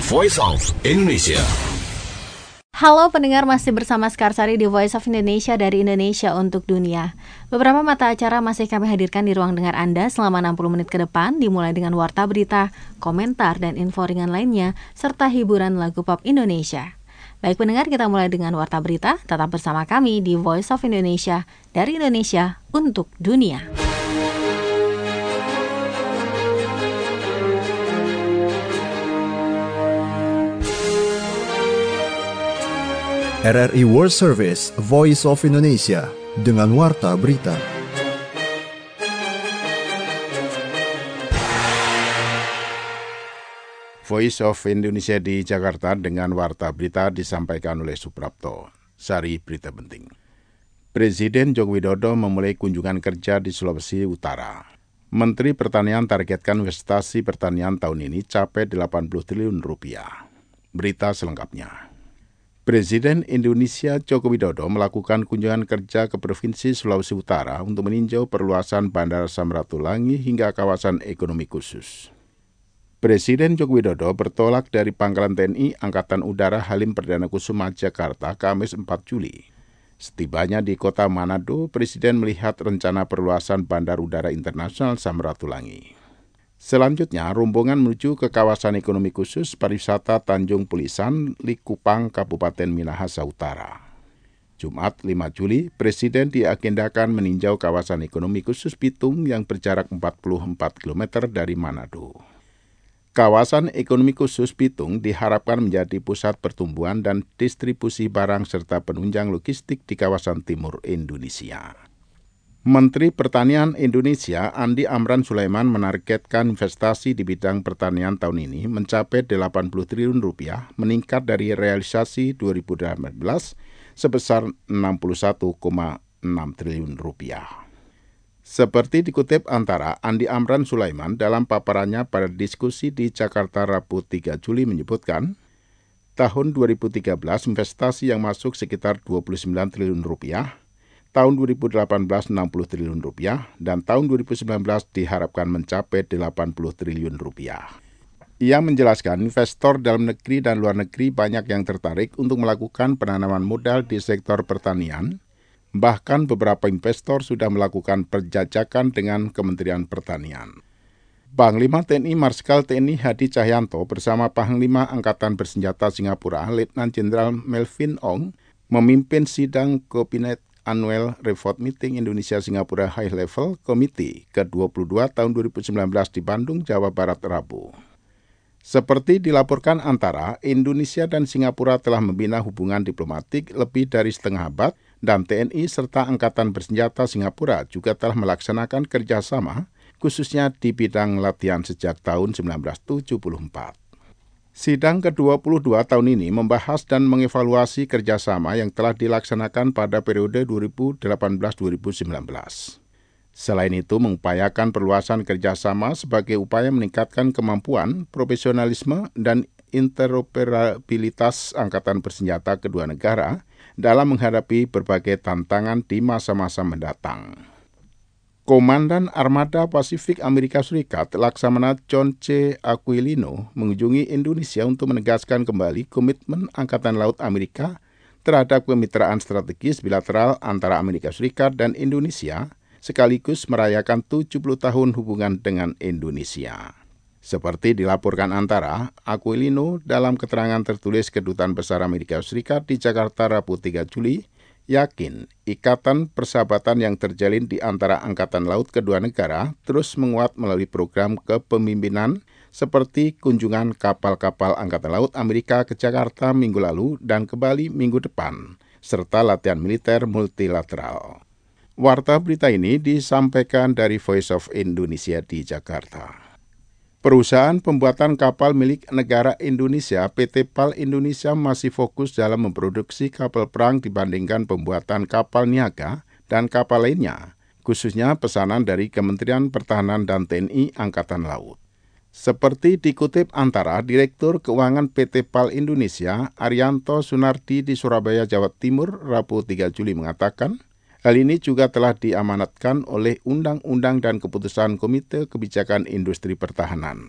Voice of Indonesia. Halo pendengar, masih bersama Skarsari di Voice of Indonesia dari Indonesia untuk Dunia. Beberapa mata acara masih kami hadirkan di ruang dengar Anda selama 60 menit ke depan, dimulai dengan warta berita, komentar, dan info ringan lainnya, serta hiburan lagu pop Indonesia. Baik pendengar, kita mulai dengan warta berita, tetap bersama kami di Voice of Indonesia dari Indonesia untuk Dunia. RRI World Service, Voice of Indonesia, dengan warta berita. Voice of Indonesia di Jakarta dengan warta berita disampaikan oleh Suprapto. Sari berita penting. Presiden Joko Widodo memulai kunjungan kerja di Sulawesi Utara. Menteri Pertanian targetkan investasi pertanian tahun ini capai 80 triliun rupiah. Berita selengkapnya. Presiden Indonesia Joko Widodo melakukan kunjungan kerja ke Provinsi Sulawesi Utara untuk meninjau perluasan Bandara Samratulangi hingga kawasan ekonomi khusus. Presiden Joko Widodo bertolak dari Pangkalan TNI Angkatan Udara Halim Perdana Kusuma, Jakarta, Kamis 4 Juli. Setibanya di kota Manado, Presiden melihat rencana perluasan Bandar Udara Internasional Samratulangi. Selanjutnya, rombongan menuju ke kawasan ekonomi khusus pariwisata Tanjung Pulisan, Likupang, Kabupaten Minahasa Utara. Jumat 5 Juli, Presiden diagendakan meninjau kawasan ekonomi khusus Bitung yang berjarak 44 km dari Manado. Kawasan ekonomi khusus Bitung diharapkan menjadi pusat pertumbuhan dan distribusi barang serta penunjang logistik di kawasan timur Indonesia. Menteri Pertanian Indonesia Andi Amran Sulaiman menargetkan investasi di bidang pertanian tahun ini mencapai 80 triliun rupiah, meningkat dari realisasi 2018 sebesar 61,6 triliun rupiah. Seperti dikutip Antara, Andi Amran Sulaiman dalam paparannya pada diskusi di Jakarta Rabu 3 Juli menyebutkan, tahun 2013 investasi yang masuk sekitar 29 triliun rupiah, tahun 2018 60 triliun rupiah, dan tahun 2019 diharapkan mencapai 80 triliun rupiah. Ia menjelaskan investor dalam negeri dan luar negeri banyak yang tertarik untuk melakukan penanaman modal di sektor pertanian. Bahkan beberapa investor sudah melakukan perjajakan dengan Kementerian Pertanian. Panglima TNI Marskal TNI Hadi Cahyanto bersama Panglima Angkatan Bersenjata Singapura Letnan Jenderal Melvin Ong memimpin sidang Kabinet Annual Report Meeting Indonesia-Singapura High Level Committee ke-22 tahun 2019 di Bandung, Jawa Barat, Rabu. Seperti dilaporkan Antara, Indonesia dan Singapura telah membina hubungan diplomatik lebih dari setengah abad dan TNI serta Angkatan Bersenjata Singapura juga telah melaksanakan kerjasama, khususnya di bidang latihan sejak tahun 1974. Sidang ke-22 tahun ini membahas dan mengevaluasi kerjasama yang telah dilaksanakan pada periode 2018-2019. Selain itu, mengupayakan perluasan kerjasama sebagai upaya meningkatkan kemampuan, profesionalisme, dan interoperabilitas Angkatan Bersenjata kedua negara dalam menghadapi berbagai tantangan di masa-masa mendatang. Komandan Armada Pasifik Amerika Serikat, Laksamana John C. Aquilino, mengunjungi Indonesia untuk menegaskan kembali komitmen Angkatan Laut Amerika terhadap kemitraan strategis bilateral antara Amerika Serikat dan Indonesia, sekaligus merayakan 70 tahun hubungan dengan Indonesia. Seperti dilaporkan Antara, Aquilino dalam keterangan tertulis Kedutaan Besar Amerika Serikat di Jakarta Rabu 3 Juli, yakin ikatan persahabatan yang terjalin di antara Angkatan Laut kedua negara terus menguat melalui program kepemimpinan seperti kunjungan kapal-kapal Angkatan Laut Amerika ke Jakarta minggu lalu dan ke Bali minggu depan, serta latihan militer multilateral. Warta berita ini disampaikan dari Voice of Indonesia di Jakarta. Perusahaan pembuatan kapal milik negara Indonesia, PT PAL Indonesia, masih fokus dalam memproduksi kapal perang dibandingkan pembuatan kapal niaga dan kapal lainnya, khususnya pesanan dari Kementerian Pertahanan dan TNI Angkatan Laut. Seperti dikutip Antara, Direktur Keuangan PT PAL Indonesia, Arianto Sunardi di Surabaya, Jawa Timur, Rabu 3 Juli mengatakan, hal ini juga telah diamanatkan oleh Undang-Undang dan Keputusan Komite Kebijakan Industri Pertahanan.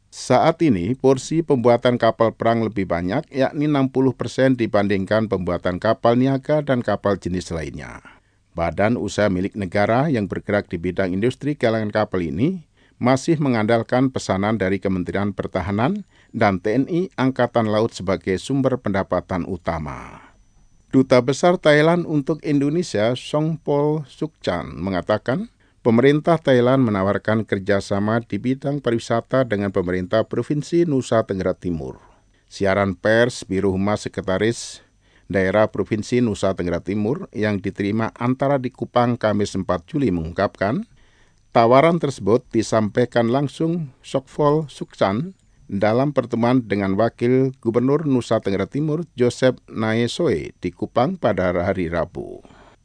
Saat ini, porsi pembuatan kapal perang lebih banyak, yakni 60% dibandingkan pembuatan kapal niaga dan kapal jenis lainnya. Badan usaha milik negara yang bergerak di bidang industri galangan kapal ini masih mengandalkan pesanan dari Kementerian Pertahanan dan TNI Angkatan Laut sebagai sumber pendapatan utama. Duta Besar Thailand untuk Indonesia, Songpol Sukchan, mengatakan pemerintah Thailand menawarkan kerjasama di bidang pariwisata dengan pemerintah Provinsi Nusa Tenggara Timur. Siaran pers Biro Humas Sekretaris Daerah Provinsi Nusa Tenggara Timur yang diterima antara di Kupang Kamis 4 Juli mengungkapkan, tawaran tersebut disampaikan langsung Songpol Sukchan dalam pertemuan dengan Wakil Gubernur Nusa Tenggara Timur Joseph Naesoe di Kupang pada hari Rabu.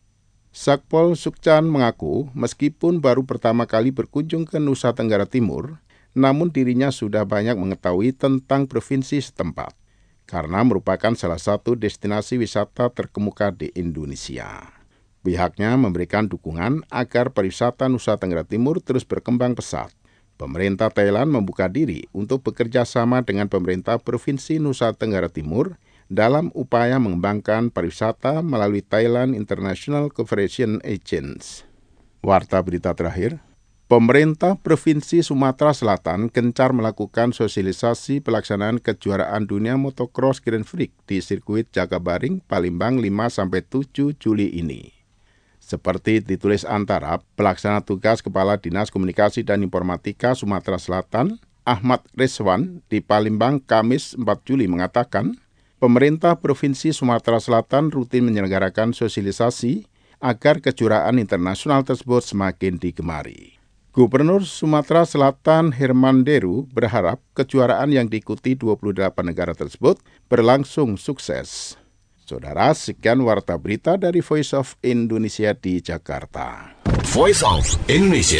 Songpol Sukchan mengaku meskipun baru pertama kali berkunjung ke Nusa Tenggara Timur, namun dirinya sudah banyak mengetahui tentang provinsi setempat, karena merupakan salah satu destinasi wisata terkemuka di Indonesia. Pihaknya memberikan dukungan agar pariwisata Nusa Tenggara Timur terus berkembang pesat. Pemerintah Thailand membuka diri untuk bekerja sama dengan pemerintah Provinsi Nusa Tenggara Timur dalam upaya mengembangkan pariwisata melalui Thailand International Cooperation Agency. Warta berita terakhir, pemerintah Provinsi Sumatera Selatan gencar melakukan sosialisasi pelaksanaan kejuaraan dunia motocross Grand Prix di sirkuit Jakabaring, Palembang 5-7 Juli ini. Seperti ditulis antara pelaksana tugas Kepala Dinas Komunikasi dan Informatika Sumatera Selatan, Ahmad Rizwan di Palembang Kamis 4 Juli mengatakan, pemerintah Provinsi Sumatera Selatan rutin menyelenggarakan sosialisasi agar kejuaraan internasional tersebut semakin digemari. Gubernur Sumatera Selatan Herman Deru berharap kejuaraan yang diikuti 28 negara tersebut berlangsung sukses. Saudara, sekian warta berita dari Voice of Indonesia di Jakarta. Voice of Indonesia.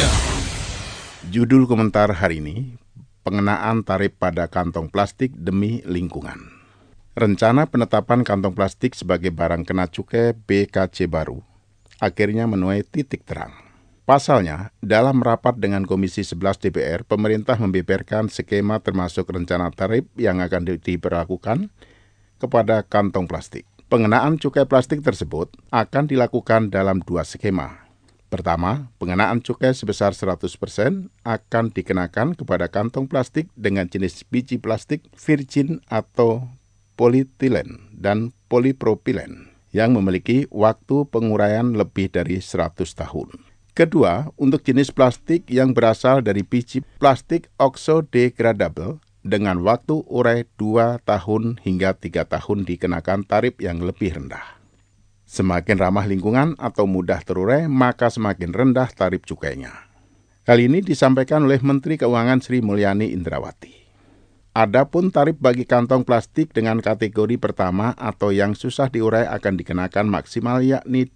Judul komentar hari ini, pengenaan tarif pada kantong plastik demi lingkungan. Rencana penetapan kantong plastik sebagai barang kena cukai BKC baru akhirnya menuai titik terang. Pasalnya, dalam rapat dengan Komisi 11 DPR, pemerintah membeberkan skema termasuk rencana tarif yang akan diberlakukan kepada kantong plastik. Pengenaan cukai plastik tersebut akan dilakukan dalam 2 skema. Pertama, pengenaan cukai sebesar 100% akan dikenakan kepada kantong plastik dengan jenis biji plastik virgin atau polietilen dan polipropilen yang memiliki waktu penguraian lebih dari 100 tahun. Kedua, untuk jenis plastik yang berasal dari biji plastik oxo-degradable dengan waktu urai 2 tahun hingga 3 tahun dikenakan tarif yang lebih rendah. Semakin ramah lingkungan atau mudah terurai, maka semakin rendah tarif cukainya. Hal ini disampaikan oleh Menteri Keuangan Sri Mulyani Indrawati. Adapun tarif bagi kantong plastik dengan kategori pertama atau yang susah diurai akan dikenakan maksimal yakni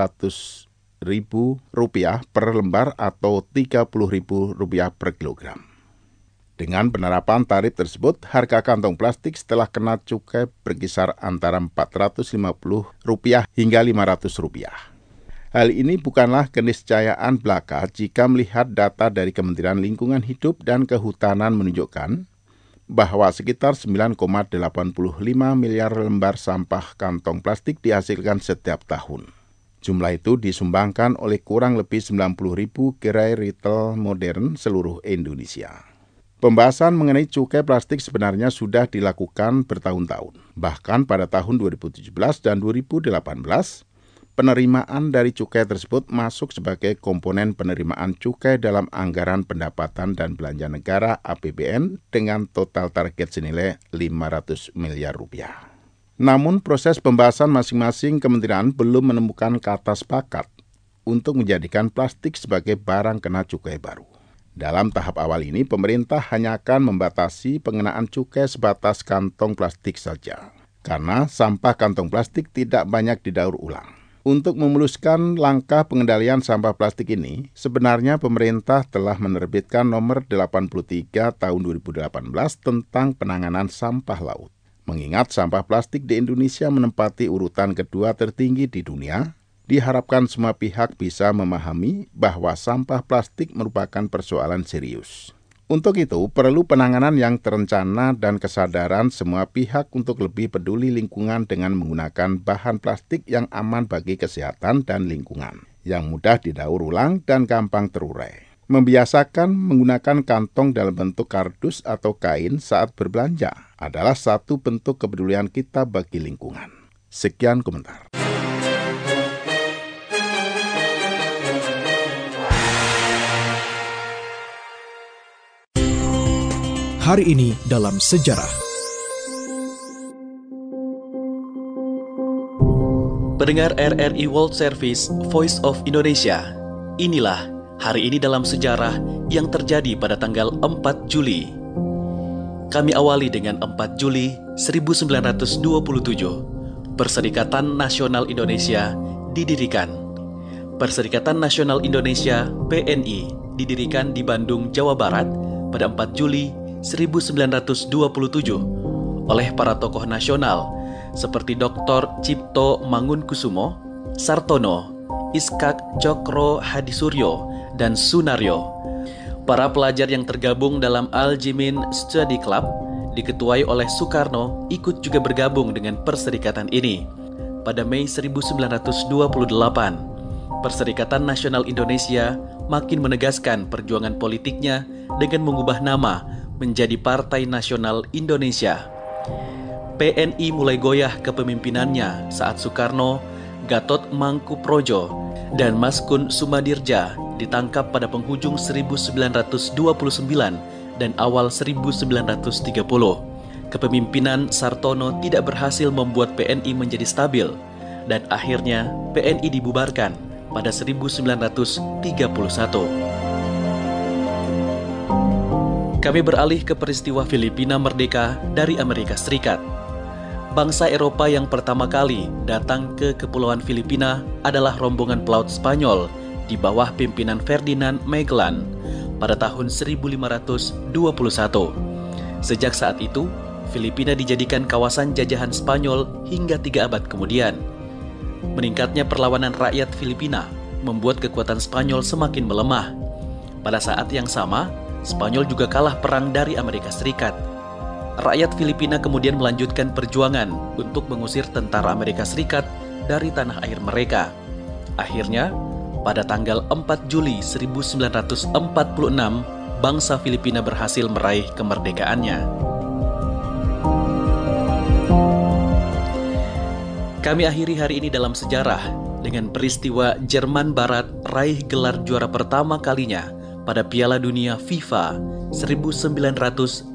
Rp200.000 per lembar atau Rp30.000 per kilogram. Dengan penerapan tarif tersebut, harga kantong plastik setelah kena cukai berkisar antara Rp450 hingga Rp500. Hal ini bukanlah keniscayaan belaka jika melihat data dari Kementerian Lingkungan Hidup dan Kehutanan menunjukkan bahwa sekitar 9,85 miliar lembar sampah kantong plastik dihasilkan setiap tahun. Jumlah itu disumbangkan oleh kurang lebih 90.000 gerai retail modern seluruh Indonesia. Pembahasan mengenai cukai plastik sebenarnya sudah dilakukan bertahun-tahun. Bahkan pada tahun 2017 dan 2018, penerimaan dari cukai tersebut masuk sebagai komponen penerimaan cukai dalam anggaran pendapatan dan belanja negara APBN dengan total target senilai Rp500 miliar. Namun proses pembahasan masing-masing kementerian belum menemukan kata sepakat untuk menjadikan plastik sebagai barang kena cukai baru. Dalam tahap awal ini, pemerintah hanya akan membatasi pengenaan cukai sebatas kantong plastik saja, karena sampah kantong plastik tidak banyak didaur ulang. Untuk memuluskan langkah pengendalian sampah plastik ini, sebenarnya pemerintah telah menerbitkan nomor 83 tahun 2018 tentang penanganan sampah laut. Mengingat sampah plastik di Indonesia menempati urutan kedua tertinggi di dunia, diharapkan semua pihak bisa memahami bahwa sampah plastik merupakan persoalan serius. Untuk itu, perlu penanganan yang terencana dan kesadaran semua pihak untuk lebih peduli lingkungan dengan menggunakan bahan plastik yang aman bagi kesehatan dan lingkungan, yang mudah didaur ulang dan gampang terurai. Membiasakan menggunakan kantong dalam bentuk kardus atau kain saat berbelanja adalah satu bentuk kepedulian kita bagi lingkungan. Sekian komentar. Hari ini dalam sejarah. Pendengar RRI World Service Voice of Indonesia, inilah hari ini dalam sejarah yang terjadi pada tanggal 4 Juli. Kami awali dengan 4 Juli 1927. Perserikatan Nasional Indonesia didirikan. Perserikatan Nasional Indonesia (PNI) didirikan di Bandung, Jawa Barat pada 4 Juli 1927 oleh para tokoh nasional seperti Dr. Cipto Mangunkusumo, Sartono, Iskak Cokro Hadisuryo, dan Sunaryo. Para pelajar yang tergabung dalam Al-Jimin Study Club diketuai oleh Soekarno ikut juga bergabung dengan perserikatan ini. Pada Mei 1928, Perserikatan Nasional Indonesia makin menegaskan perjuangan politiknya dengan mengubah nama menjadi Partai Nasional Indonesia. PNI mulai goyah kepemimpinannya saat Soekarno, Gatot Mangkuprojo, dan Maskun Sumadirja ditangkap pada penghujung 1929 dan awal 1930. Kepemimpinan Sartono tidak berhasil membuat PNI menjadi stabil, dan akhirnya PNI dibubarkan pada 1931. Kami beralih ke peristiwa Filipina merdeka dari Amerika Serikat. Bangsa Eropa yang pertama kali datang ke Kepulauan Filipina adalah rombongan pelaut Spanyol di bawah pimpinan Ferdinand Magellan pada tahun 1521. Sejak saat itu, Filipina dijadikan kawasan jajahan Spanyol hingga 3 abad kemudian. Meningkatnya perlawanan rakyat Filipina membuat kekuatan Spanyol semakin melemah. Pada saat yang sama, Spanyol juga kalah perang dari Amerika Serikat. Rakyat Filipina kemudian melanjutkan perjuangan untuk mengusir tentara Amerika Serikat dari tanah air mereka. Akhirnya, pada tanggal 4 Juli 1946, bangsa Filipina berhasil meraih kemerdekaannya. Kami akhiri hari ini dalam sejarah dengan peristiwa Jerman Barat raih gelar juara pertama kalinya pada Piala Dunia FIFA 1954.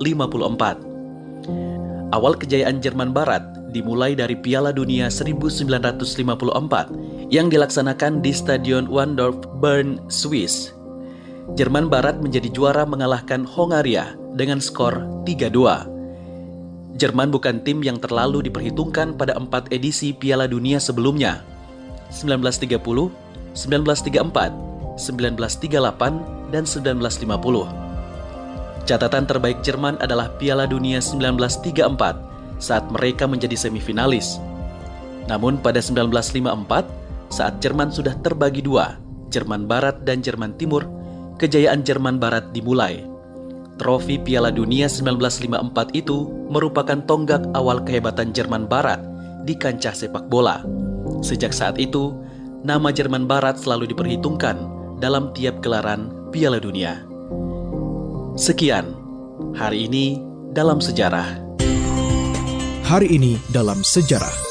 Awal kejayaan Jerman Barat dimulai dari Piala Dunia 1954 yang dilaksanakan di Stadion Waldorf Bern, Swiss. Jerman Barat menjadi juara mengalahkan Hongaria dengan skor 3-2. Jerman bukan tim yang terlalu diperhitungkan pada 4 edisi Piala Dunia sebelumnya, 1930, 1934, 1938, dan 1950. Catatan terbaik Jerman adalah Piala Dunia 1934 saat mereka menjadi semifinalis. Namun pada 1954, saat Jerman sudah terbagi 2, Jerman Barat dan Jerman Timur, kejayaan Jerman Barat dimulai. Trofi Piala Dunia 1954 itu merupakan tonggak awal kehebatan Jerman Barat di kancah sepak bola. Sejak saat itu, nama Jerman Barat selalu diperhitungkan dalam tiap gelaran Piala Dunia. Sekian, hari ini dalam sejarah. Hari ini dalam sejarah.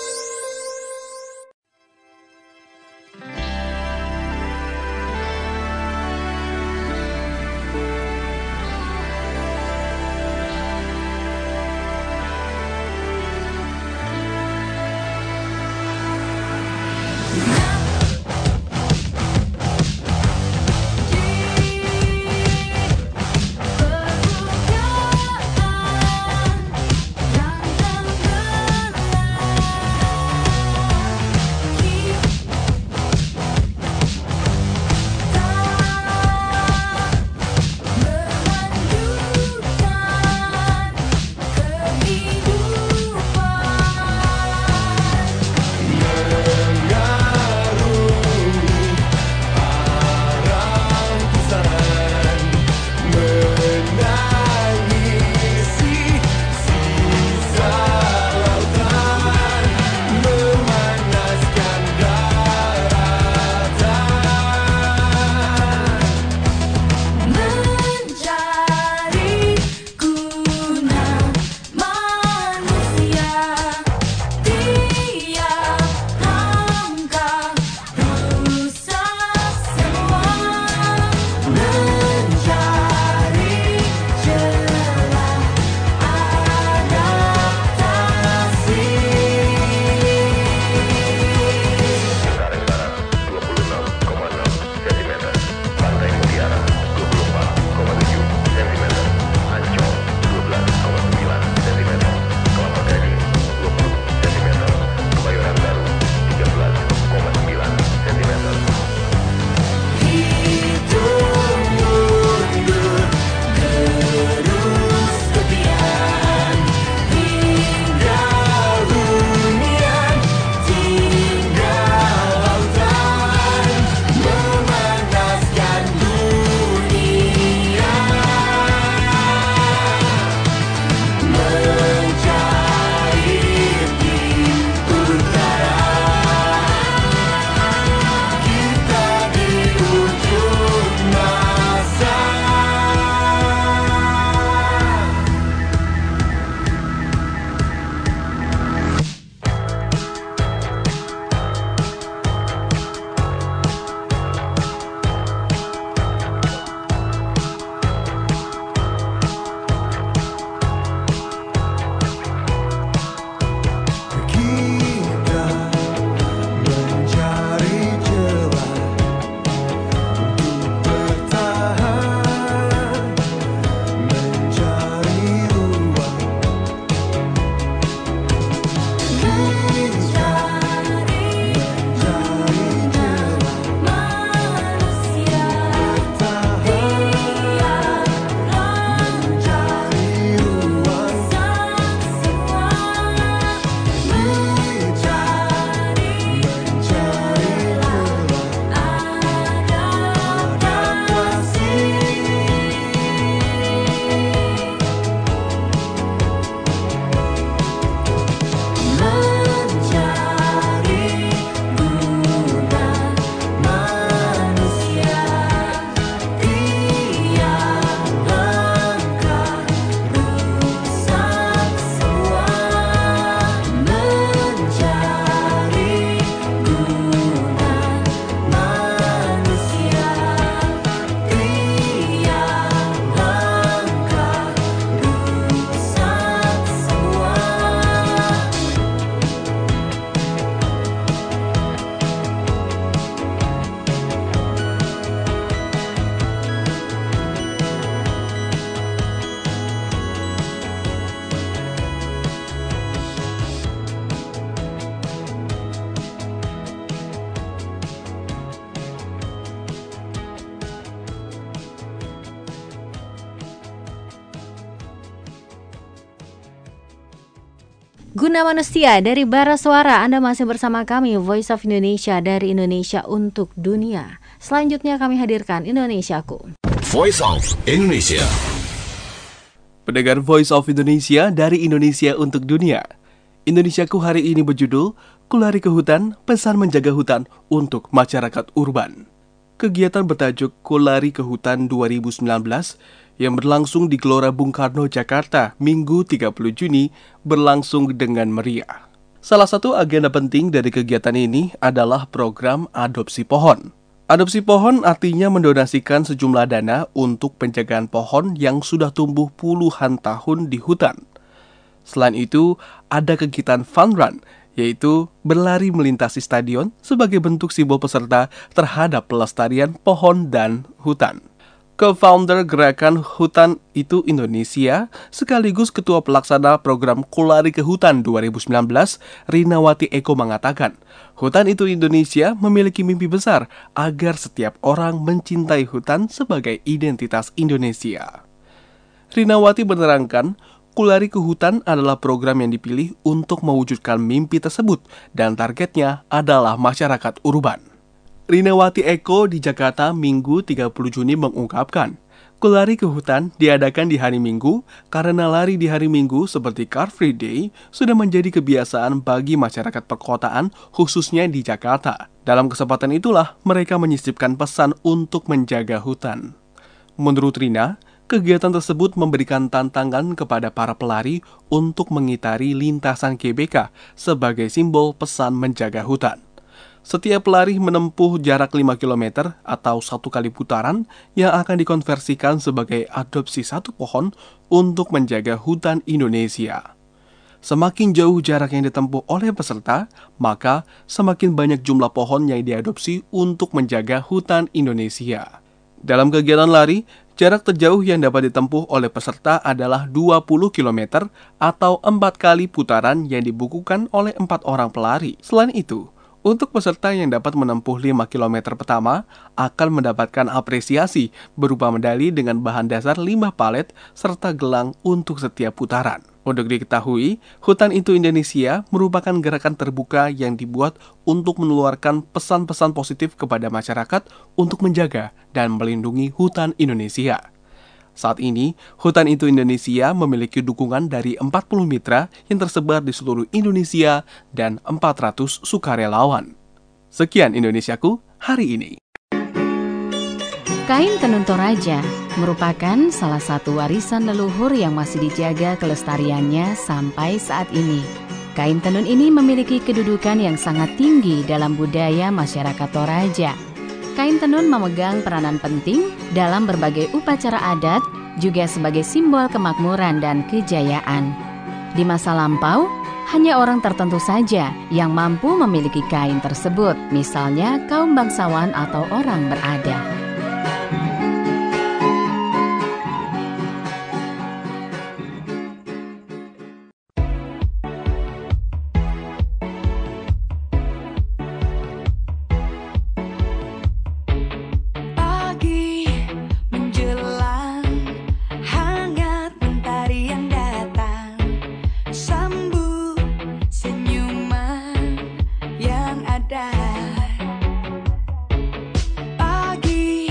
Guna Manusia dari Bara Suara. Anda masih bersama kami, Voice of Indonesia dari Indonesia untuk Dunia. Selanjutnya kami hadirkan Indonesiaku. Voice of Indonesia. Pendengar Voice of Indonesia dari Indonesia untuk Dunia. Indonesiaku hari ini berjudul Kulari ke Hutan, Pesan Menjaga Hutan untuk Masyarakat Urban. Kegiatan bertajuk Kulari ke Hutan 2019 yang berlangsung di Gelora Bung Karno, Jakarta, Minggu 30 Juni, berlangsung dengan meriah. Salah satu agenda penting dari kegiatan ini adalah program adopsi pohon. Adopsi pohon artinya mendonasikan sejumlah dana untuk penjagaan pohon yang sudah tumbuh puluhan tahun di hutan. Selain itu, ada kegiatan fun run, yaitu berlari melintasi stadion sebagai bentuk simbol peserta terhadap pelestarian pohon dan hutan. Co-founder Gerakan Hutan Itu Indonesia, sekaligus Ketua Pelaksana Program Kulari ke Hutan 2019, Rinawati Eko mengatakan, Hutan Itu Indonesia memiliki mimpi besar agar setiap orang mencintai hutan sebagai identitas Indonesia. Rinawati menerangkan, Kulari ke Hutan adalah program yang dipilih untuk mewujudkan mimpi tersebut dan targetnya adalah masyarakat urban. Rinawati Eko di Jakarta Minggu 30 Juni mengungkapkan, Kulari ke Hutan diadakan di hari Minggu karena lari di hari Minggu seperti Car Free Day sudah menjadi kebiasaan bagi masyarakat perkotaan khususnya di Jakarta. Dalam kesempatan itulah mereka menyisipkan pesan untuk menjaga hutan. Menurut Rina, kegiatan tersebut memberikan tantangan kepada para pelari untuk mengitari lintasan GBK sebagai simbol pesan menjaga hutan. Setiap pelari menempuh jarak 5 km atau 1 kali putaran yang akan dikonversikan sebagai adopsi 1 pohon untuk menjaga hutan Indonesia. Semakin jauh jarak yang ditempuh oleh peserta, maka semakin banyak jumlah pohon yang diadopsi untuk menjaga hutan Indonesia. Dalam kegiatan lari, jarak terjauh yang dapat ditempuh oleh peserta adalah 20 km atau 4 kali putaran yang dibukukan oleh 4 orang pelari. Selain itu, untuk peserta yang dapat menempuh 5 km pertama akan mendapatkan apresiasi berupa medali dengan bahan dasar limbah palet serta gelang untuk setiap putaran. Untuk diketahui, Hutan Itu Indonesia merupakan gerakan terbuka yang dibuat untuk menularkan pesan-pesan positif kepada masyarakat untuk menjaga dan melindungi hutan Indonesia. Saat ini, Hutan Itu Indonesia memiliki dukungan dari 40 mitra yang tersebar di seluruh Indonesia dan 400 sukarelawan. Sekian Indonesiaku hari ini. Kain tenun Toraja merupakan salah satu warisan leluhur yang masih dijaga kelestariannya sampai saat ini. Kain tenun ini memiliki kedudukan yang sangat tinggi dalam budaya masyarakat Toraja. Kain tenun memegang peranan penting dalam berbagai upacara adat, juga sebagai simbol kemakmuran dan kejayaan. Di masa lampau, hanya orang tertentu saja yang mampu memiliki kain tersebut, misalnya kaum bangsawan atau orang berada. Pagi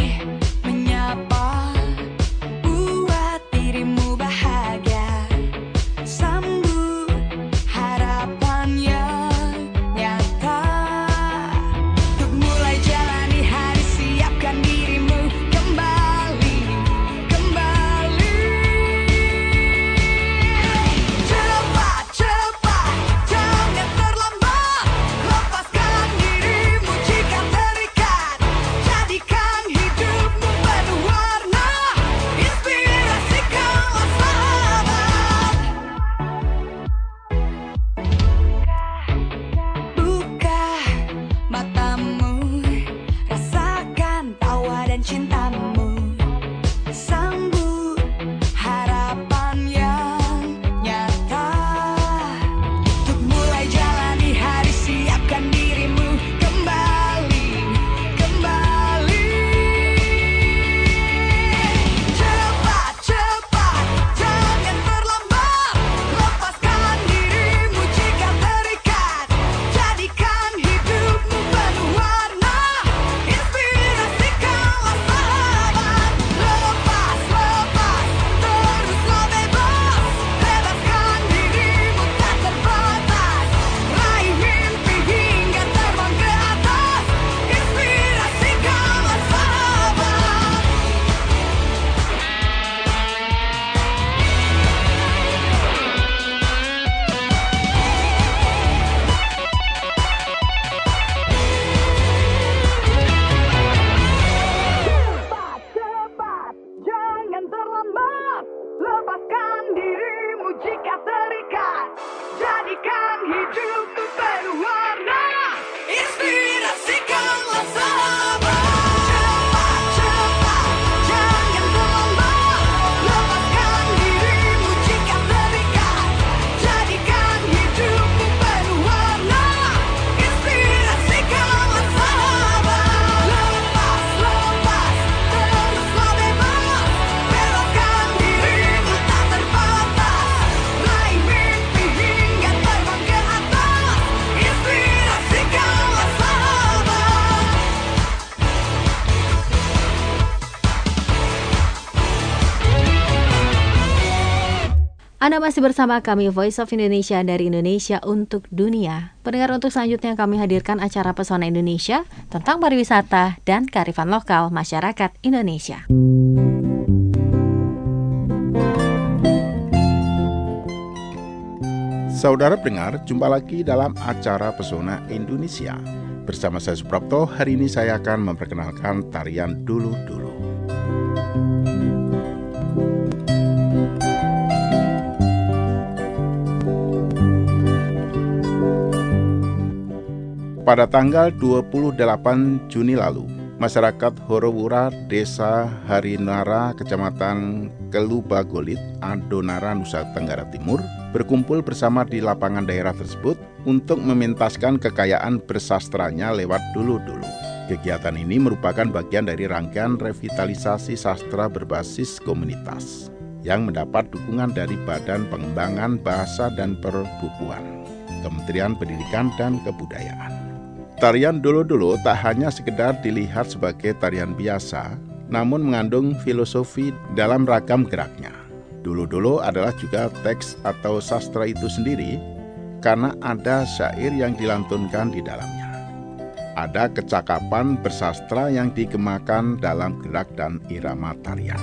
Anda masih bersama kami Voice of Indonesia dari Indonesia untuk Dunia. Pendengar, untuk selanjutnya kami hadirkan acara Pesona Indonesia tentang pariwisata dan kearifan lokal masyarakat Indonesia. Saudara pendengar, jumpa lagi dalam acara Pesona Indonesia. Bersama saya Suprapto, hari ini saya akan memperkenalkan tarian Dulu-Dulu. Pada tanggal 28 Juni lalu, masyarakat Horowura, Desa Harinara, Kecamatan Kelubagolit, Adonara, Nusa Tenggara Timur, berkumpul bersama di lapangan daerah tersebut untuk mementaskan kekayaan bersastranya lewat Dulu-Dulu. Kegiatan ini merupakan bagian dari rangkaian revitalisasi sastra berbasis komunitas yang mendapat dukungan dari Badan Pengembangan Bahasa dan Perbukuan, Kementerian Pendidikan dan Kebudayaan. Tarian Dulu-Dulu tak hanya sekedar dilihat sebagai tarian biasa, namun mengandung filosofi dalam ragam geraknya. Dulu-Dulu adalah juga teks atau sastra itu sendiri, karena ada syair yang dilantunkan di dalamnya. Ada kecakapan bersastra yang digemakan dalam gerak dan irama tarian.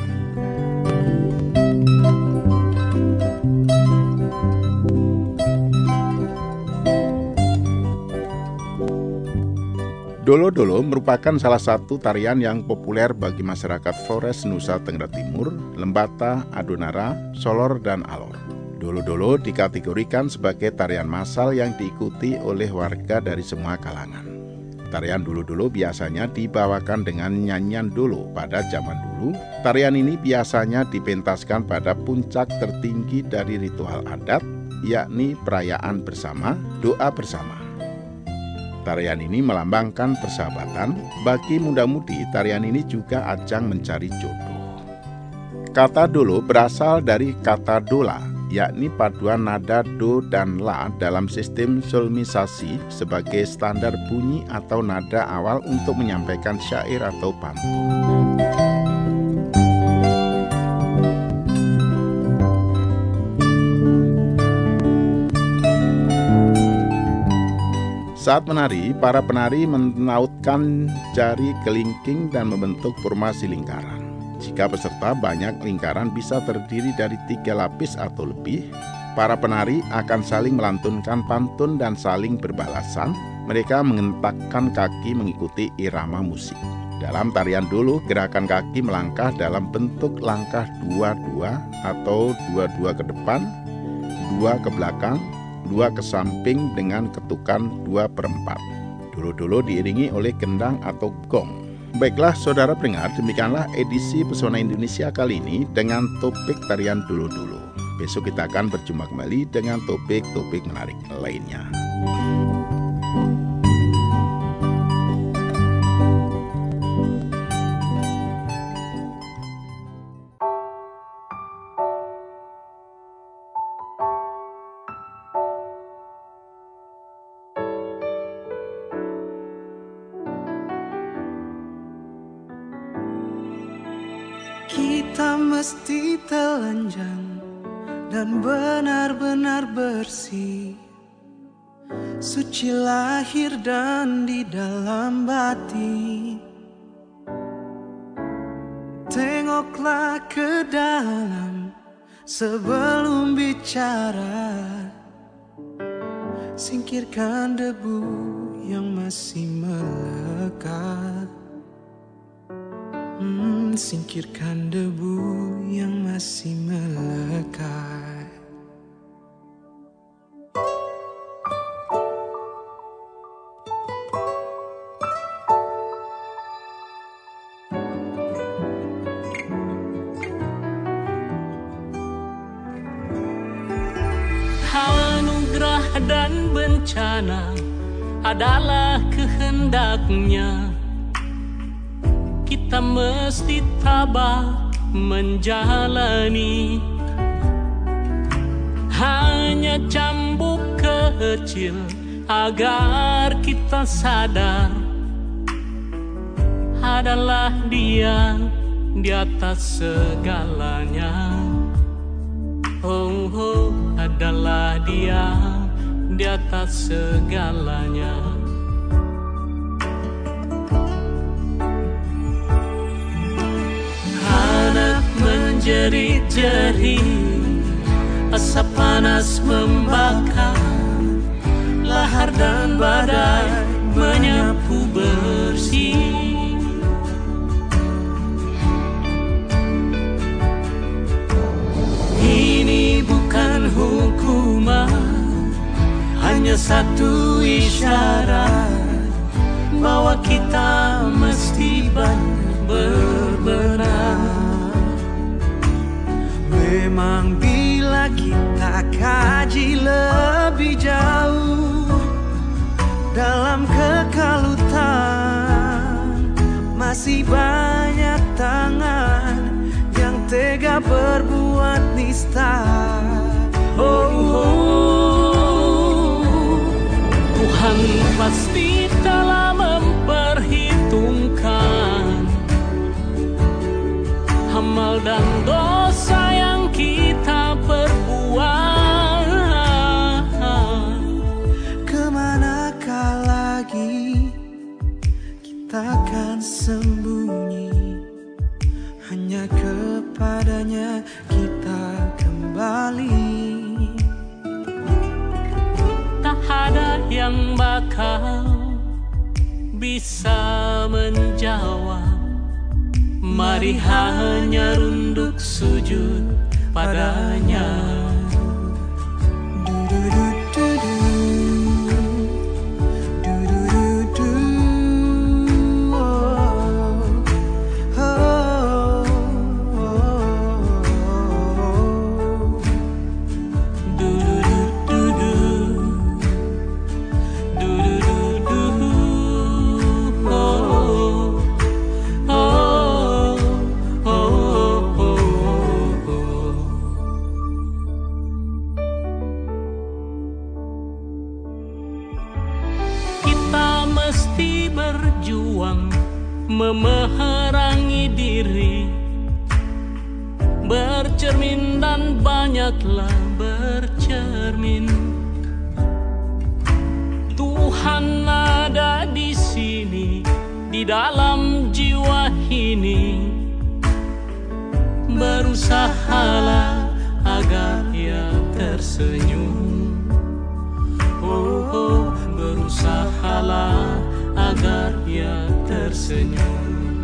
Dolo-dolo merupakan salah satu tarian yang populer bagi masyarakat Flores, Nusa Tenggara Timur, Lembata, Adonara, Solor, dan Alor. Dolo-dolo dikategorikan sebagai tarian massal yang diikuti oleh warga dari semua kalangan. Tarian dulu-dulu biasanya dibawakan dengan nyanyian dulu pada zaman dulu. Tarian ini biasanya dipentaskan pada puncak tertinggi dari ritual adat, yakni perayaan bersama, doa bersama. Tarian ini melambangkan persahabatan. Bagi muda-mudi, tarian ini juga ajang mencari jodoh. Kata dolo berasal dari kata dola, yakni paduan nada do dan la dalam sistem solmisasi sebagai standar bunyi atau nada awal untuk menyampaikan syair atau pantun. Saat menari, para penari menautkan jari kelingking dan membentuk formasi lingkaran. Jika peserta banyak, lingkaran bisa terdiri dari 3 lapis atau lebih. Para penari akan saling melantunkan pantun dan saling berbalasan. Mereka mengentakkan kaki mengikuti irama musik. Dalam tarian dulu, gerakan kaki melangkah dalam bentuk langkah 2-2 atau 2-2 ke depan, 2 ke belakang, 2 ke samping dengan ketukan 2/4. Dulu-dulu diiringi oleh gendang atau gong. Baiklah saudara pendengar, demikianlah edisi Pesona Indonesia kali ini dengan topik tarian dulu-dulu. Besok kita akan berjumpa kembali dengan topik-topik menarik lainnya. Kita mesti telanjang dan benar-benar bersih, suci lahir dan di dalam batin. Tengoklah ke dalam sebelum bicara, singkirkan debu yang masih melekat. Singkirkan debu yang masih melekat. Anugerah dan bencana adalah kehendaknya. Kita mesti tabah menjalani. Hanya cambuk kecil agar kita sadar adalah Dia di atas segalanya. Oh, oh. Dia di atas segalanya. Anak menjerit-jerit, asap panas membakar, lahar dan badai menyapu bersih. Ini bukan hukuman, hanya satu isyarat bahwa kita mesti berbenah. Memang bila kita kaji lebih jauh dalam kekalutan, masih banyak tangan yang tega berbuat nista. Tuhan pasti telah memperhitungkan amal dan dosa yang kita perbuat. Kemanakah lagi kita akan sembunyi? Hanya kepadanya kita kembali. Tak ada yang bakal bisa menjawab. Mari hanya runduk sujud padanya. Memerangi diri, bercermin dan banyaklah bercermin. Tuhan ada di sini, di dalam jiwa ini. Berusahalah agar Ia tersenyum. Berusahalah agar Ia tersenyum.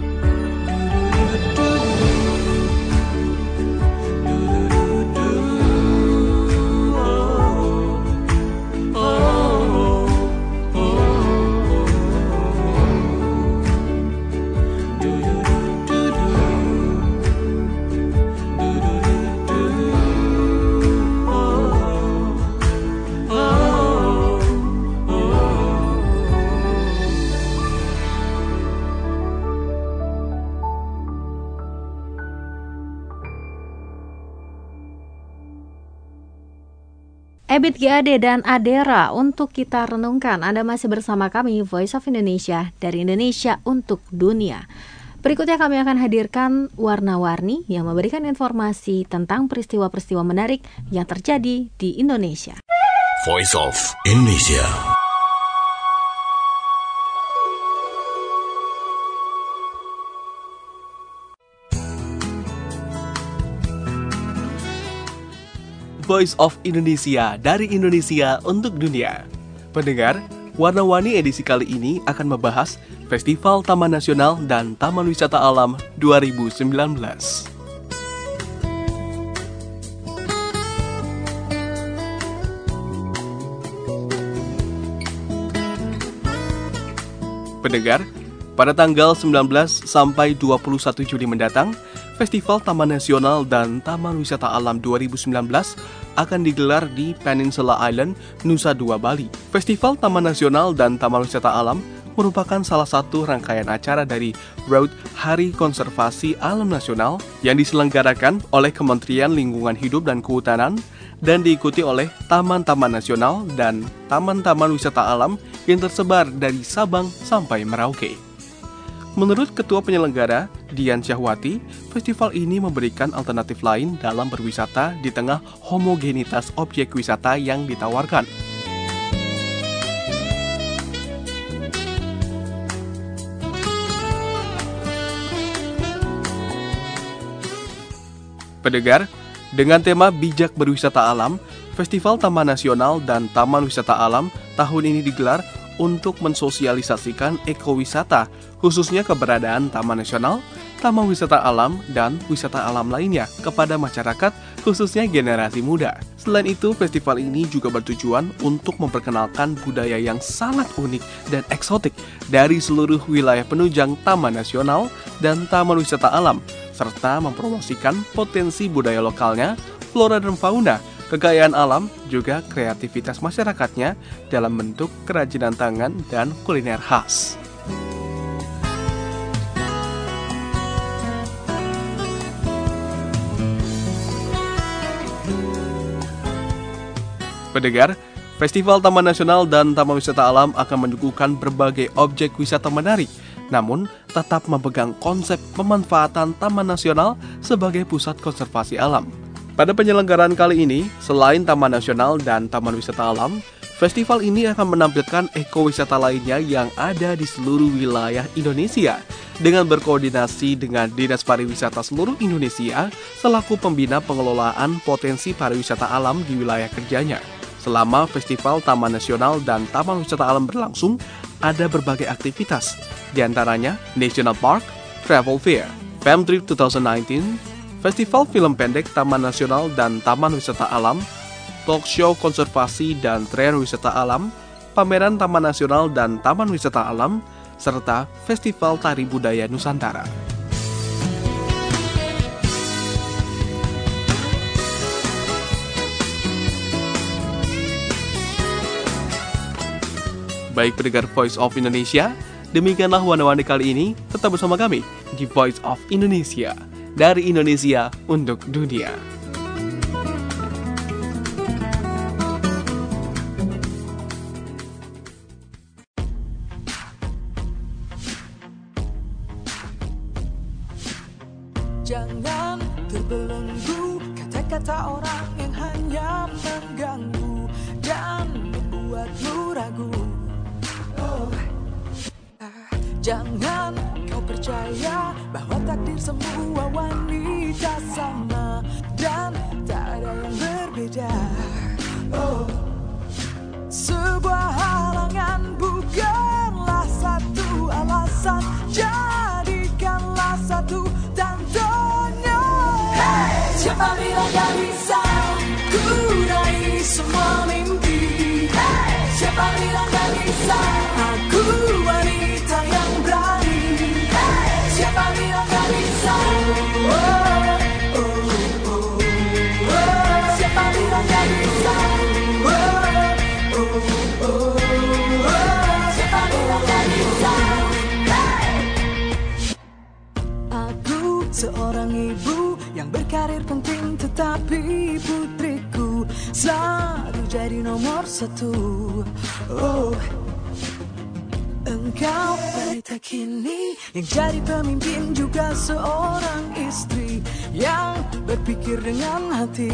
Ebit GAD dan Adera untuk kita renungkan. Anda masih bersama kami Voice of Indonesia dari Indonesia untuk Dunia. Berikutnya kami akan hadirkan Warna-Warni yang memberikan informasi tentang peristiwa-peristiwa menarik yang terjadi di Indonesia. Voice of Indonesia. Voice of Indonesia dari Indonesia untuk Dunia. Pendengar, Warna-Warni edisi kali ini akan membahas Festival Taman Nasional dan Taman Wisata Alam 2019. Pendengar, pada tanggal 19 sampai 21 Juli mendatang, Festival Taman Nasional dan Taman Wisata Alam 2019 akan digelar di Peninsula Island, Nusa Dua, Bali. Festival Taman Nasional dan Taman Wisata Alam merupakan salah satu rangkaian acara dari Road Hari Konservasi Alam Nasional yang diselenggarakan oleh Kementerian Lingkungan Hidup dan Kehutanan dan diikuti oleh taman-taman nasional dan taman-taman wisata alam yang tersebar dari Sabang sampai Merauke. Menurut Ketua Penyelenggara, Dian Syahwati, festival ini memberikan alternatif lain dalam berwisata di tengah homogenitas objek wisata yang ditawarkan. Pendengar, dengan tema Bijak Berwisata Alam, Festival Taman Nasional dan Taman Wisata Alam tahun ini digelar untuk mensosialisasikan ekowisata, khususnya keberadaan Taman Nasional, Taman Wisata Alam, dan wisata alam lainnya kepada masyarakat, khususnya generasi muda. Selain itu, festival ini juga bertujuan untuk memperkenalkan budaya yang sangat unik dan eksotik dari seluruh wilayah penunjang Taman Nasional dan Taman Wisata Alam, serta mempromosikan potensi budaya lokalnya, flora dan fauna, kekayaan alam, juga kreativitas masyarakatnya dalam bentuk kerajinan tangan dan kuliner khas. Pendengar, Festival Taman Nasional dan Taman Wisata Alam akan menyuguhkan berbagai objek wisata menarik, namun tetap memegang konsep pemanfaatan Taman Nasional sebagai pusat konservasi alam. Pada penyelenggaraan kali ini, selain Taman Nasional dan Taman Wisata Alam, festival ini akan menampilkan ekowisata lainnya yang ada di seluruh wilayah Indonesia dengan berkoordinasi dengan Dinas Pariwisata seluruh Indonesia selaku pembina pengelolaan potensi pariwisata alam di wilayah kerjanya. Selama Festival Taman Nasional dan Taman Wisata Alam berlangsung, ada berbagai aktivitas, diantaranya National Park, Travel Fair, Fam Trip 2019, Festival Film Pendek Taman Nasional dan Taman Wisata Alam, Talk Show Konservasi dan Tren Wisata Alam, Pameran Taman Nasional dan Taman Wisata Alam, serta Festival Tari Budaya Nusantara. Baik pendengar Voice of Indonesia, demikianlah Wanita-Wanita kali ini. Tetap bersama kami di Voice of Indonesia, dari Indonesia untuk dunia. Jangan terbelenggu kata-kata orang yang hanya mengganggu dan membuatmu ragu. Jangan kau percaya bahwa takdir semua wanita sama dan tak ada yang berbeda. Sebuah halangan bukanlah satu alasan, jadikanlah satu tandanya. Siapa bilang gak bisa ku raih semua mimpi? Siapa bilang gak bisa aku wanita yang berani? Siapa bilang gak bisa? Siapa bilang gak bisa? Siapa bilang gak bisa? Aku seorang ibu yang berkarir penting, tetapi putriku selalu jadi nomor satu. Engkau wanita kini yang jadi pemimpin, juga seorang istri yang berpikir dengan hati.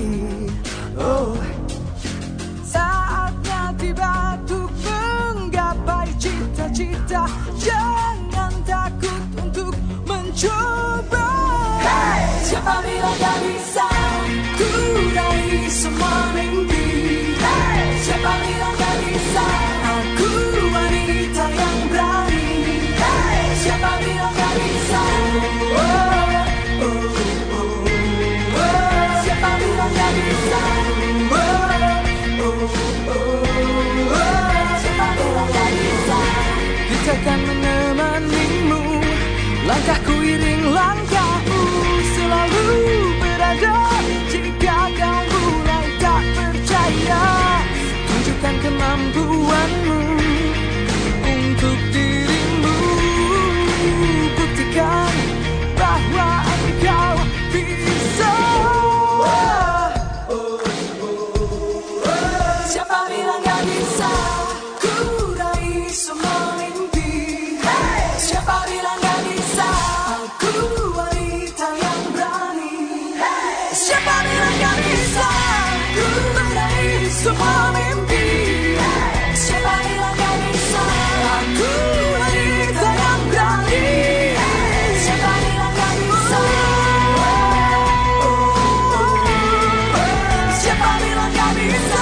Saatnya tiba untuk menggapai cita-cita. Jangan takut untuk mencoba. Siapa bilang gak bisa ku raih semua mimpi? Siapa bilang gak bisa aku wanita yang berani? Siapa bilang gak bisa? Siapa bilang gak bisa? Siapa bilang gak bisa? Kita akan menemanimu, langkahku iring langkahmu, selalu bilang gak bisa ku meraih semua mimpi? Siapa bilang gak bisa? Aku wanita yang berani. Siapa bilang gak bisa? Siapa bilang gak bisa?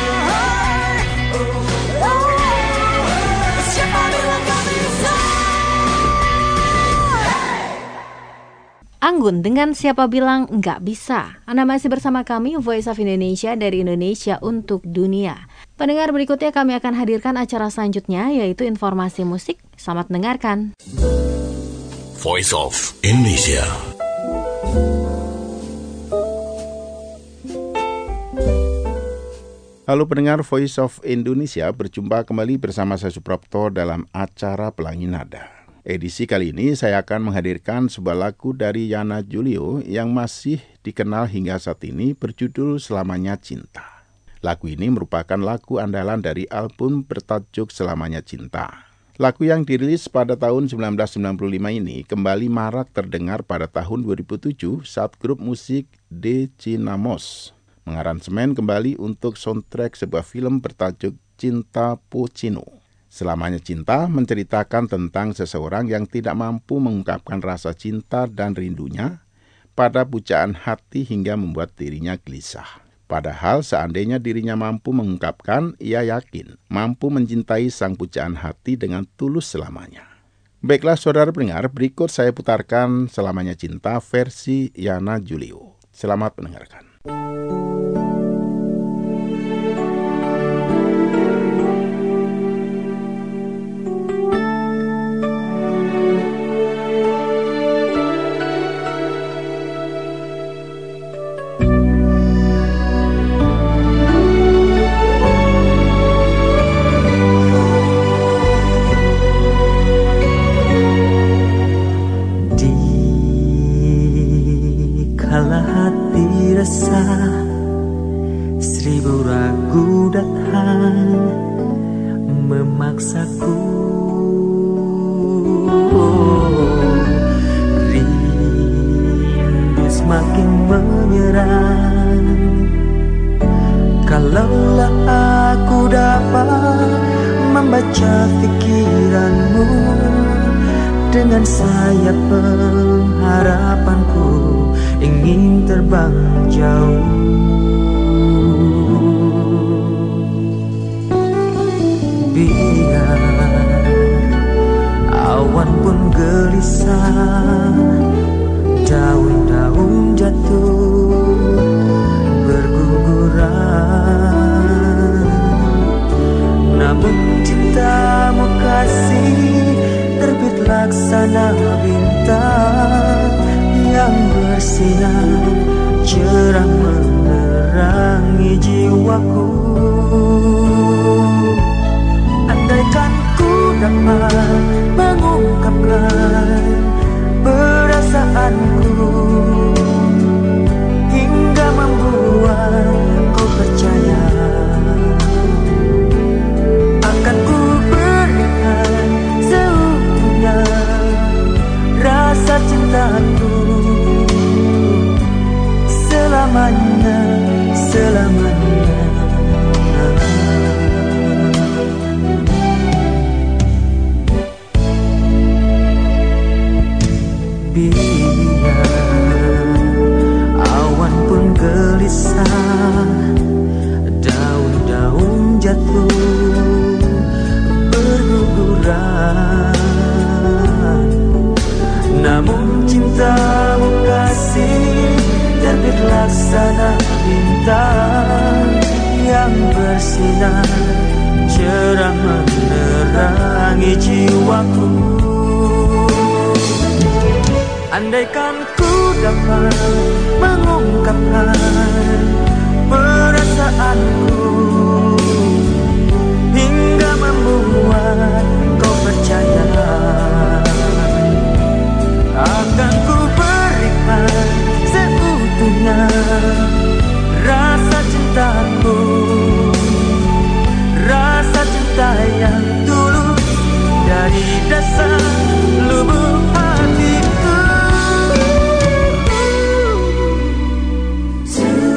Siapa bilang gak bisa? Anggun dengan Siapa Bilang Nggak Bisa. Anda masih bersama kami, Voice of Indonesia dari Indonesia untuk Dunia. Pendengar, berikutnya kami akan hadirkan acara selanjutnya, yaitu informasi musik. Selamat mendengarkan. Voice of Indonesia. Halo pendengar Voice of Indonesia, berjumpa kembali bersama saya Suprapto dalam acara Pelangi Nada. Edisi kali ini saya akan menghadirkan sebuah lagu dari Yana Julio yang masih dikenal hingga saat ini berjudul Selamanya Cinta. Lagu ini merupakan lagu andalan dari album bertajuk Selamanya Cinta. Lagu yang dirilis pada tahun 1995 ini kembali marak terdengar pada tahun 2007 saat grup musik De Cinamos mengaransemen kembali untuk soundtrack sebuah film bertajuk Cinta Puccino. Selamanya Cinta menceritakan tentang seseorang yang tidak mampu mengungkapkan rasa cinta dan rindunya pada pujaan hati hingga membuat dirinya gelisah. Padahal seandainya dirinya mampu mengungkapkan, ia yakin mampu mencintai sang pujaan hati dengan tulus selamanya. Baiklah saudara pendengar, berikut saya putarkan Selamanya Cinta versi Yana Julio. Selamat mendengarkan. Seribu ragu datang memaksaku, rindu semakin menyerang. Kalaulah aku dapat membaca pikiranmu, dengan sayap pengharapanku ingin terbang jauh. Biar awan pun gelisah, daun-daun jatuh berguguran, namun cintamu kasih terbit laksana bintang yang bersinar cerah menerangi jiwaku. Andaikan ku dapat mengungkapkan perasaanku hingga membuat kau percaya, akan ku berikan seutuhnya rasa cintaku selamanya, selamanya. Biar awan pun gelisah, daun-daun jatuh berguguran, namun cintamu kasih terbit laksana bintang yang bersinar cerah menerangi jiwaku. Andaikan ku dapat mengungkapkan perasaanku hingga membuat kau percaya, akan ku berikan seutuhnya rasa cintaku, rasa cinta yang tulus dari dasar lubuk hatiku.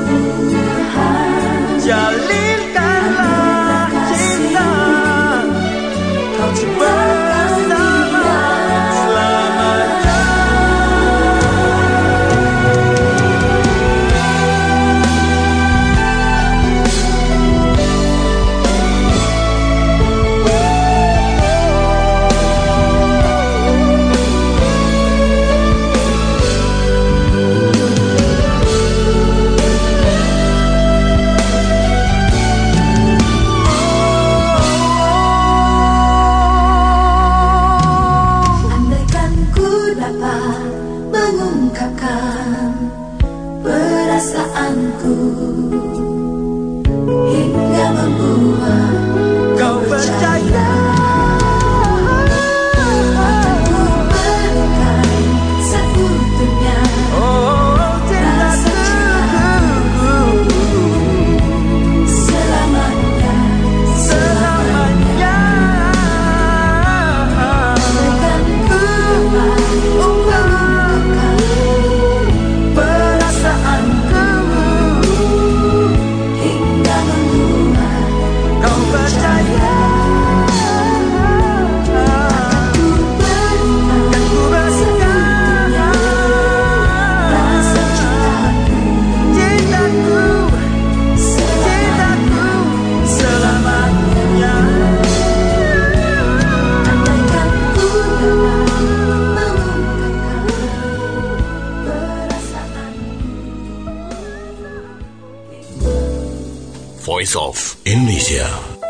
Voice of Indonesia.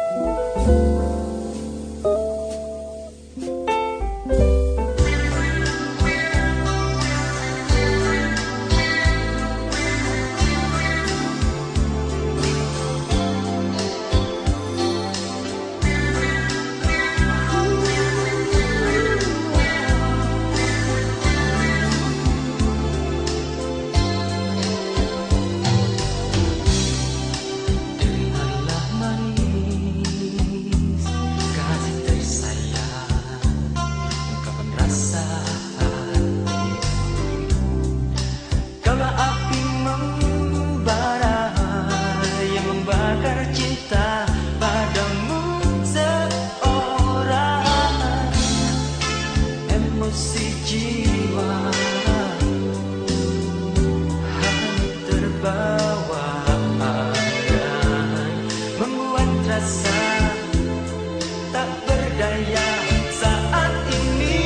Dengarlah manis kasih tersayang, ungkapan rasa hati. Kaulah api membara yang membakar cinta padamu seorang. Emosi jiwa hanya terbawa dan membuat rasa tak berdaya saat ini.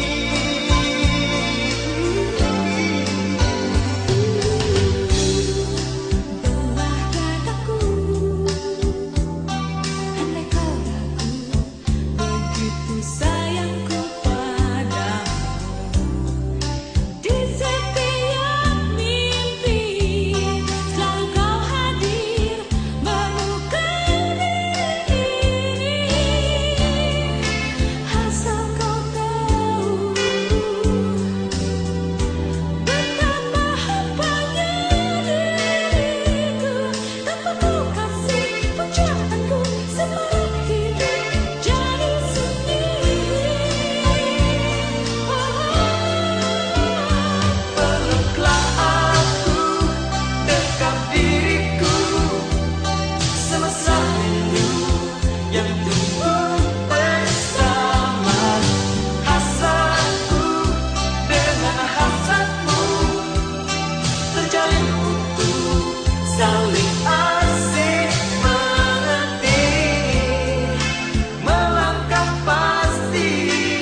Belah dadaku, andai kau ragu, begitu sayangku padamu. Di setiap mimpi selalu kau hadir mengukiri. Asal kau tahu betapa hampanya diriku tanpamu kasih pujaanku semarak hidup jadi sunyi. Peluklah aku, dekap diriku, semasa rindu yang tumbuh bersama. Hasratku dengan hasratmu terjalin utuh, saling asik mengerti, melangkah pasti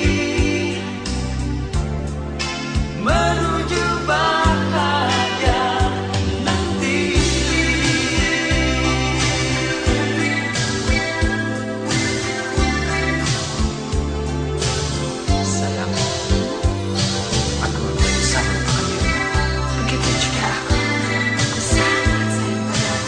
menuju bahagia nanti. Sayang, aku berusaha untuk begitu juga aku sangat sayang padamu.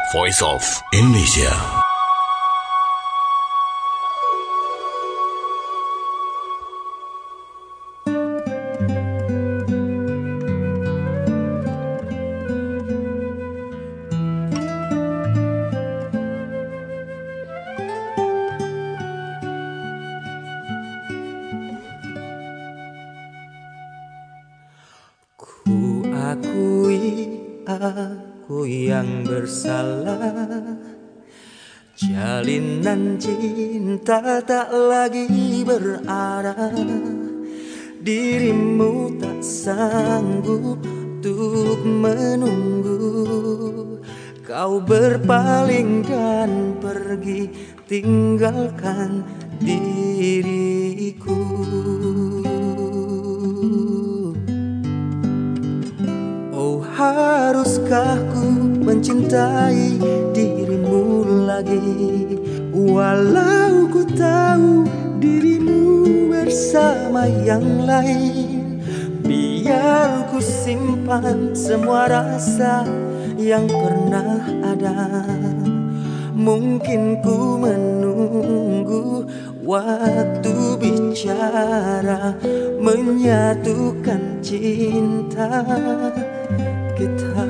Voice of Indonesia. Ku akui aku yang bersalah. Jalinan cinta tak lagi berarah. Dirimu tak sanggup untuk menunggu. Kau berpaling dan pergi, tinggalkan diriku. Oh, haruskah ku mencintai dirimu lagi, walau ku tahu dirimu bersama yang lain. Biar ku simpan semua rasa yang pernah ada. Mungkin ku menunggu waktu bicara, menyatukan cinta kita.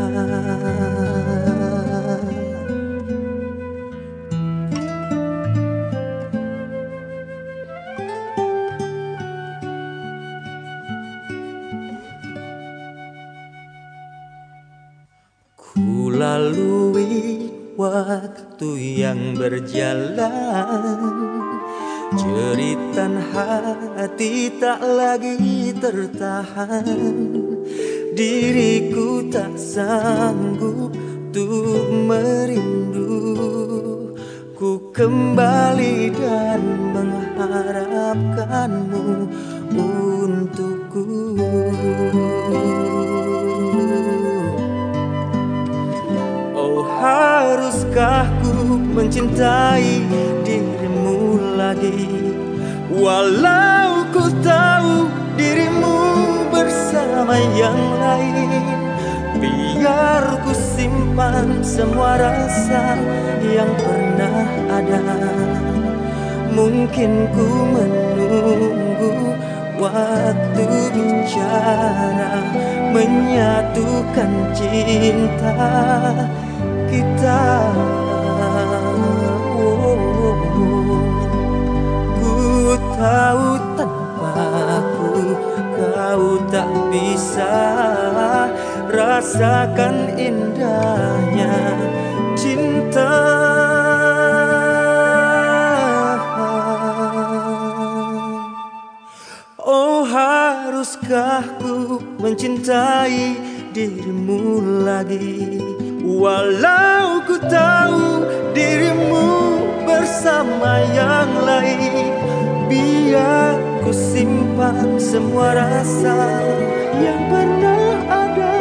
Ku lalui waktu yang berjalan. Jeritan hati tak lagi tertahan. Diriku tak sanggup untuk merindu. Ku kembali dan mengharapkanmu untukku. Oh, haruskah ku mencintai dirimu lagi, walau ku tahu dirimu bersama yang lain. Biar ku simpan semua rasa yang pernah ada. Mungkin ku menunggu waktu bicara, menyatukan cinta kita. Ku tahu tanpaku kau tak bisa rasakan indahnya cinta. Oh, haruskah ku mencintai dirimu lagi, walau ku tahu dirimu bersama yang lain. Biar ku simpan semua rasa yang pernah ada.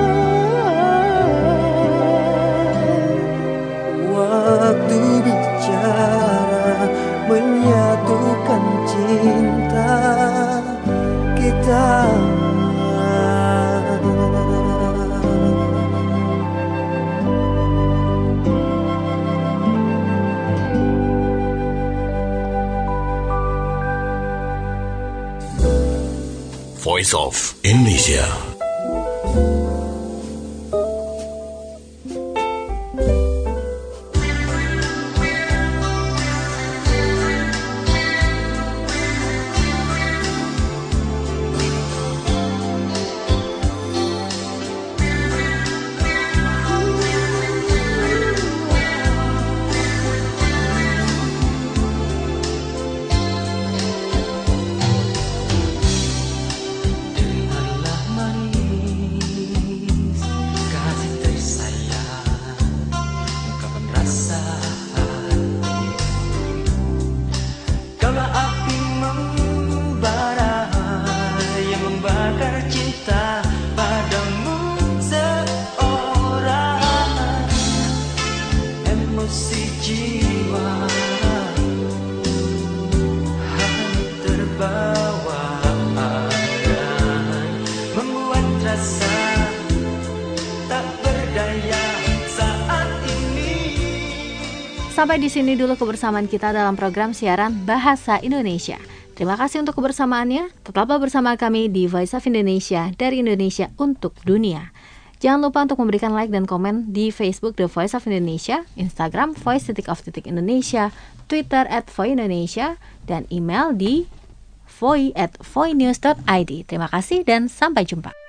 Waktu bicara, menyatukan cinta kita. Voice of Indonesia. Dengarlah Sampai di sini dulu kebersamaan kita dalam program siaran Bahasa Indonesia. Terima kasih untuk kebersamaannya. Tetaplah bersama kami di Voice of Indonesia, dari Indonesia untuk dunia. Jangan lupa untuk memberikan like dan komen di Facebook The Voice of Indonesia, Instagram voice_Indonesia, Twitter @voindonesia, dan email di voi@voinews.id. Terima kasih dan sampai jumpa.